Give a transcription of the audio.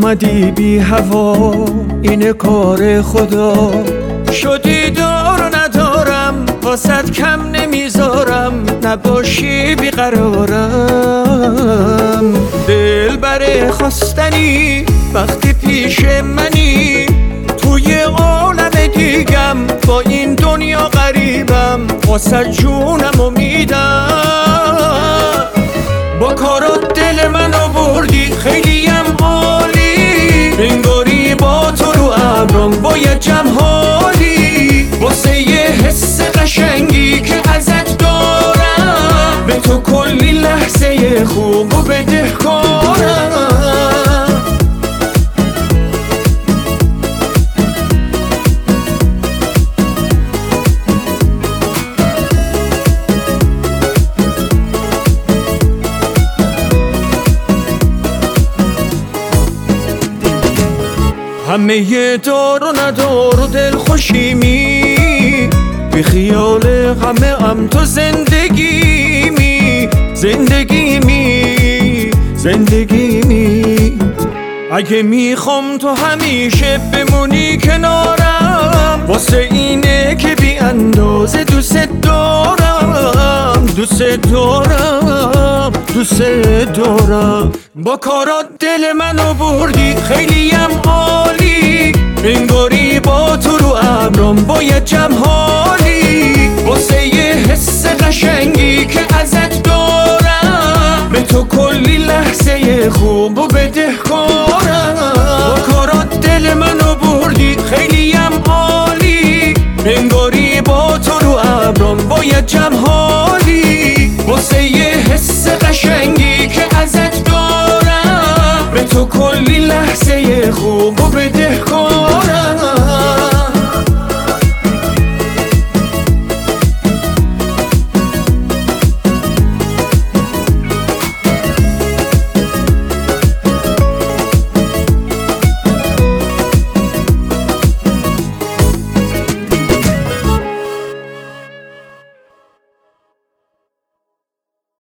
اومدی بی هوا، این کار خدا. شدی دار و ندارم، واسد کم نمیذارم، نباشی بیقرارم. دل بر خواستنی وقتی پیش منی، توی عالم دیگم با این دنیا غریبم، واسد جونم میدم. با کارات دل منو بردی خیلیم عالی، انگاری با تو رو ابرم باید جمهالی. واسه یه حس قشنگی که ازت دارم، به تو کلی لحظه خوب و بدهکارم. همه دار و ندار و دل خوشیمی، بی خیال غمم تو زندگیمی، زندگیمی. اگه میخوام تو همیشه بمونی کنارم، واسه اینه که بی اندازه دوست دارم، دوست دارم. با کارات دل منو بردی خیلیم عالی، انگاری با تو رو ابرم باید جمهالی. واسه یه حس قشنگی که ازت دارم، به تو کلی لحظه خوب و بدهکارم. با کارات دل منو بردی خیلیم عالی، انگاری با تو رو ابرم باید جمهالی. واسه یه حس قشنگی که ازت دارم، به تو کلی لحظه خوب